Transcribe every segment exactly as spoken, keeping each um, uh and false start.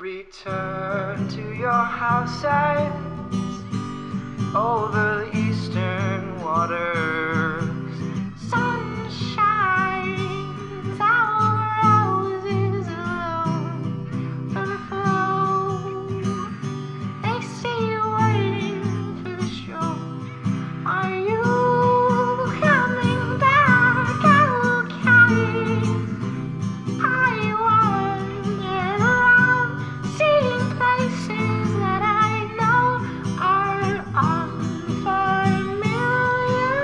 Return to your house eyes over the eastern waters. Sun shines, our roses alone for the flow. They see you waiting for the show. Are you coming back? I will carry. I wander around, seeing places that I know are unfamiliar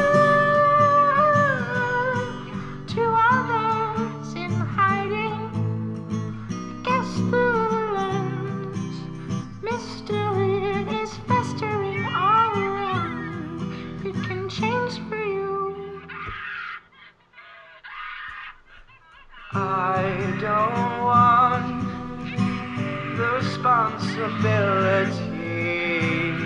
to others in hiding. Guess through the lens, mystery is festering all around. It can change for you. I don't want the responsibility